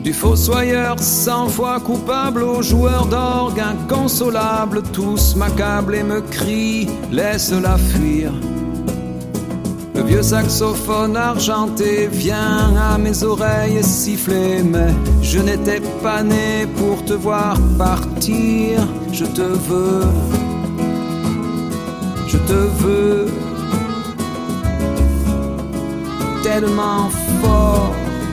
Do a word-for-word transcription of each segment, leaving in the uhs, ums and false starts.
Du fossoyeur cent fois coupable au joueur d'orgue inconsolable, tous m'accablent et me crient laisse-la fuir. Le vieux saxophone argenté vient à mes oreilles siffler, mais je n'étais pas né pour te voir partir. Je te veux, je te veux tellement fort.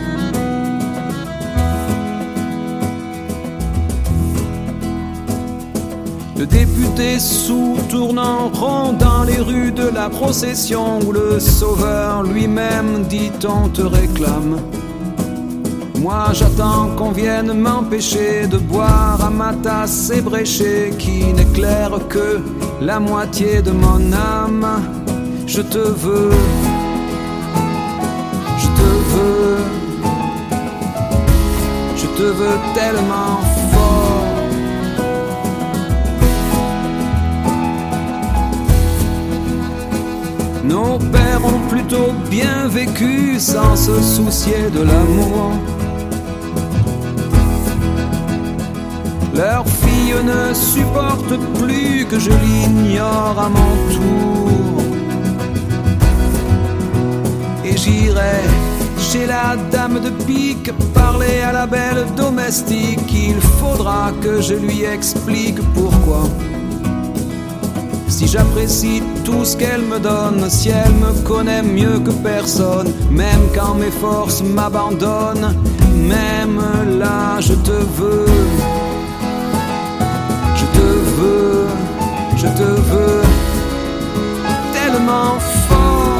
Le député sous tourne en rond dans les rues de la procession où le sauveur lui-même dit on te réclame. Moi j'attends qu'on vienne m'empêcher de boire à ma tasse ébréchée qui n'éclaire que la moitié de mon âme. Je te veux, je te veux, je te veux tellement fort. Nos pères ont plutôt bien vécu sans se soucier de l'amour. Leurs filles ne supportent plus que je l'ignore à mon tour. Et j'irai chez la dame de pique parler à la belle domestique. Il faudra que je lui explique pourquoi. Si j'apprécie tout ce qu'elle me donne, si elle me connaît mieux que personne, même quand mes forces m'abandonnent, même là je te veux, je te veux, je te veux tellement fort.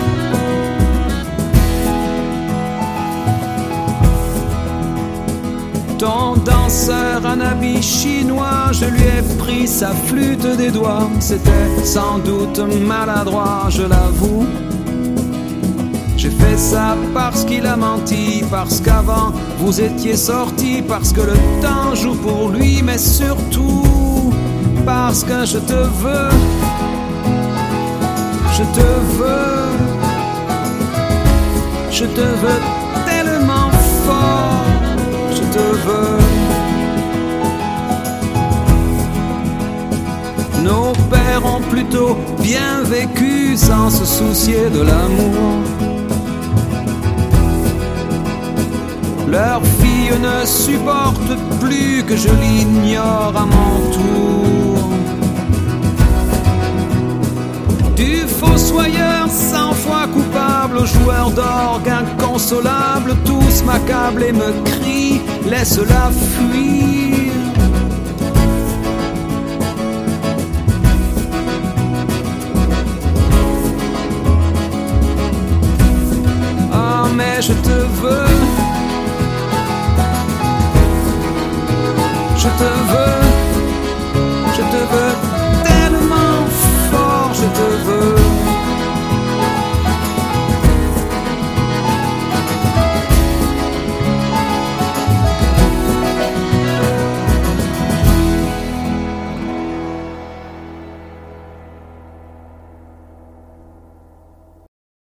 Ton danseur en habit chinois, je lui ai pris sa flûte des doigts. C'était sans doute maladroit, je l'avoue. J'ai fait ça parce qu'il a menti, parce qu'avant vous étiez sortis, parce que le temps joue pour lui, mais surtout parce que je te veux, je te veux, je te veux tellement fort. Je te veux. Nos pères ont plutôt bien vécu sans se soucier de l'amour. Leurs filles ne supportent plus que je l'ignore à mon tour. Du fossoyeur cent fois coupable au joueur d'orgue inconsolable, tous m'accablent et me crient laisse-la fuir. Oh mais je te veux, je te veux